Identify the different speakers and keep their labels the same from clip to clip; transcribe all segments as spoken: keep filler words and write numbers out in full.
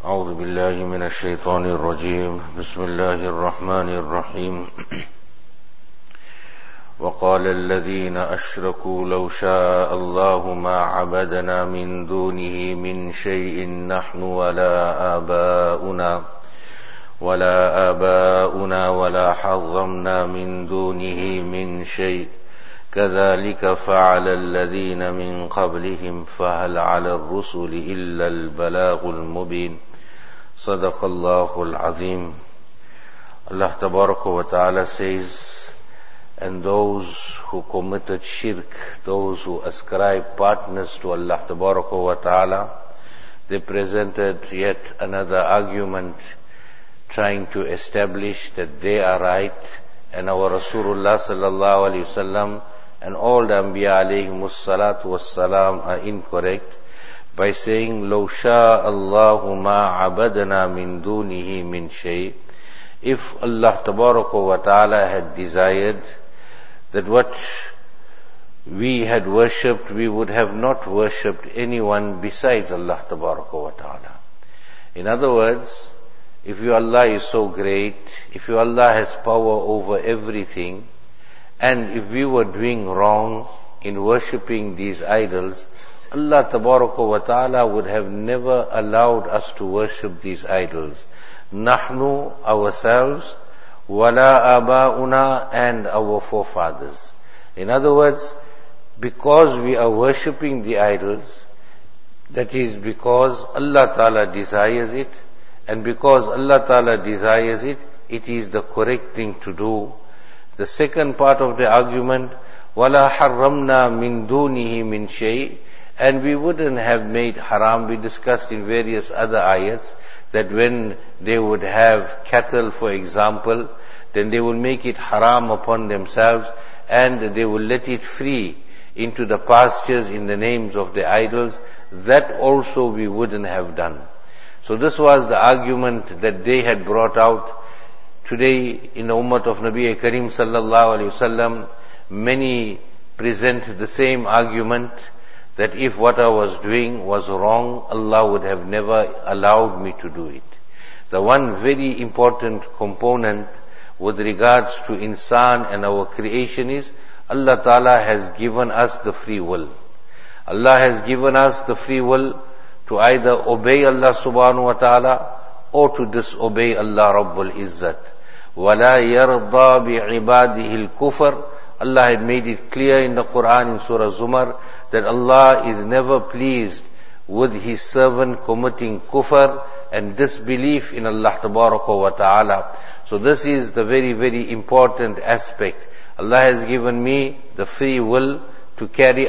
Speaker 1: أعوذ بالله من الشيطان الرجيم بسم الله الرحمن الرحيم وقال الذين أشركوا لو شاء الله ما عبدنا من دونه من شيء نحن ولا آباؤنا ولا آباؤنا ولا حرمنا من دونه من شيء كذلك فعل الذين من قبلهم فهل على الرسل إلا البلاغ المبين صدق الله العظيم. Allah Tabaraka wa Ta'ala says, and those who committed shirk, those who ascribe partners to Allah Tabaraka wa Ta'ala, they presented yet another argument trying to establish that they are right and our Rasulullah sallallahu alayhi wasallam and all the Anbiya alayhimus salatu wassalam are incorrect by saying, لَوْ شَاءَ اللَّهُ مَا عَبَدْنَا مِن دُونِهِ مِن شَيْءٍ. If Allah Tabaraka wa Ta'ala had desired that what we had worshipped, we would have not worshipped anyone besides Allah Tabaraka wa Ta'ala. In other words, if your Allah is so great, if your Allah has power over everything, and if we were doing wrong in worshipping these idols, Allah Tabaraka wa Ta'ala would have never allowed us to worship these idols. Nahnu, ourselves, wala aba'una, and our forefathers. In other words, because we are worshipping the idols, that is because Allah Ta'ala desires it, and because Allah Ta'ala desires it, it is the correct thing to do. The second part of the argument, وَلَا حَرَّمْنَا مِن دُونِهِ مِن شَيْءٍ, and we wouldn't have made haram. We discussed in various other ayats that when they would have cattle, for example, then they will make it haram upon themselves and they will let it free into the pastures in the names of the idols. That also we wouldn't have done. So this was the argument that they had brought out. Today in the ummah of Nabi Kareem sallallahu alayhi wasallam, many present the same argument that if what I was doing was wrong, Allah would have never allowed me to do it. The one very important component with regards to insan and our creation is Allah Ta'ala has given us the free will. Allah has given us the free will to either obey Allah subhanahu wa ta'ala or to disobey Allah Rabbul Izzat. وَلَا يَرْضَى بِعِبَادِهِ الْكُفْرِ. Allah had made it clear in the Quran in Surah Zumar that Allah is never pleased with His servant committing kufr and disbelief in Allah Tabaraka wa Ta'ala. So this is the very, very important aspect. Allah has given me the free will to carry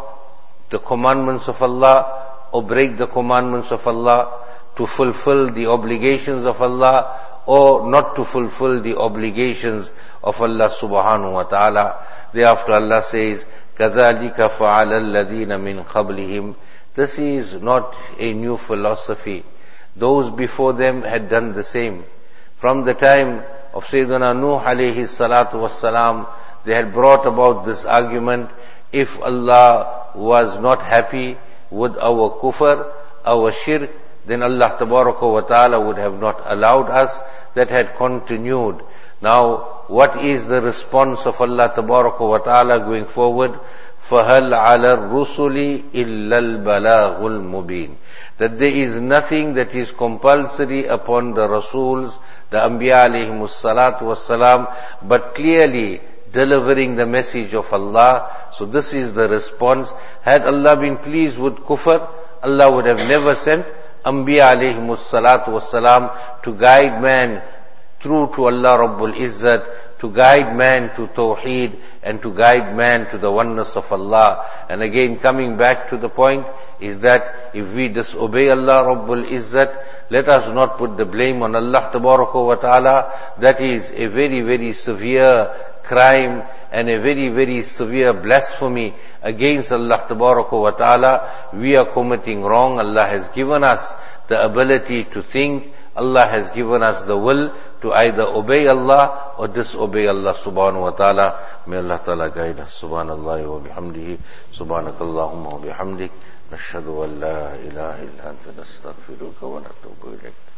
Speaker 1: out the commandments of Allah or break the commandments of Allah, to fulfill the obligations of Allah or not to fulfill the obligations of Allah subhanahu wa ta'ala. Thereafter Allah says, كَذَلِكَ فَعَلَ الَّذِينَ مِنْ قَبْلِهِمْ. This is not a new philosophy. Those before them had done the same. From the time of Sayyidina Nuh alayhi salatu wassalam, they had brought about this argument, if Allah was not happy with our kufr, our shirk, then Allah Tabaraka wa Ta'ala would have not allowed us. That had continued. Now, what is the response of Allah Tabaraka wa Ta'ala going forward? فَهَلْ عَلَى الرُّسُلِ إِلَّا الْبَلَاغُ الْمُبِينَ. That there is nothing that is compulsory upon the Rasuls, the Anbiya alayhimus salatu wassalam, but clearly delivering the message of Allah. So this is the response. Had Allah been pleased with kufr, Allah would have never sent Anbiya alayhimus salatu wassalam to guide man through to Allah Rabbul Izzat, to guide man to Tawheed and to guide man to the oneness of Allah. And again, coming back to the point is that if we disobey Allah Rabbul Izzat, let us not put the blame on Allah Tabaraka wa Ta'ala. That is a very, very severe crime and a very, very severe blasphemy against Allah Tabaraka wa Ta'ala. We are committing wrong. Allah has given us the ability to think. Allah has given us the will to either obey Allah or disobey Allah subhanahu wa ta'ala. May Allah ta'ala guide us. Subhanallah wa bihamdihi. Subhanakallahumma wa bihamdik. نشهد أن لا إله إلا أنت نستغفرك ونتوب إليك